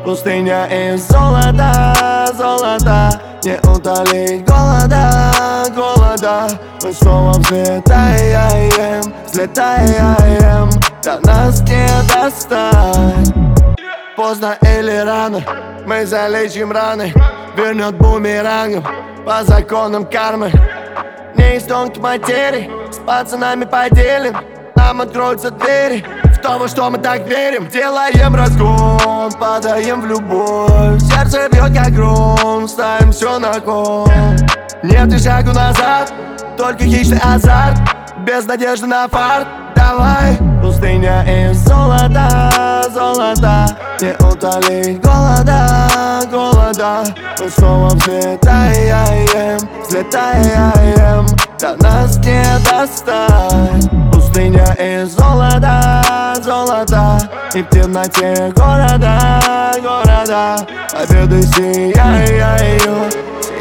Пустыня из золота, золота. Не утолить голода. Мы снова взлетаем, взлетаем. До нас не достать. Поздно или рано, мы залечим раны. Вернет бумерангом по законам кармы. Не из тонкой материи, с пацанами поделим. Нам откроются двери в то, во что мы так верим. Делаем разгон, падаем в любовь. Сердце бьет как гром, ставим все на кон. Нет и шагу назад, только хищный азарт. Без надежды на фарт, давай. Пустыня из золота, золота. Не утолить голода. Мы снова взлетаем, взлетаем. До нас не достать. Пустыня из золота, золота. И в темноте города. Победы сияют.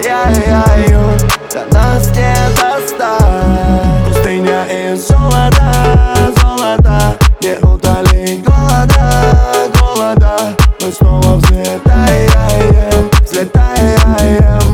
До нас не достать. Пустыня из золота. Не утолить голода. Мы снова взлетаем.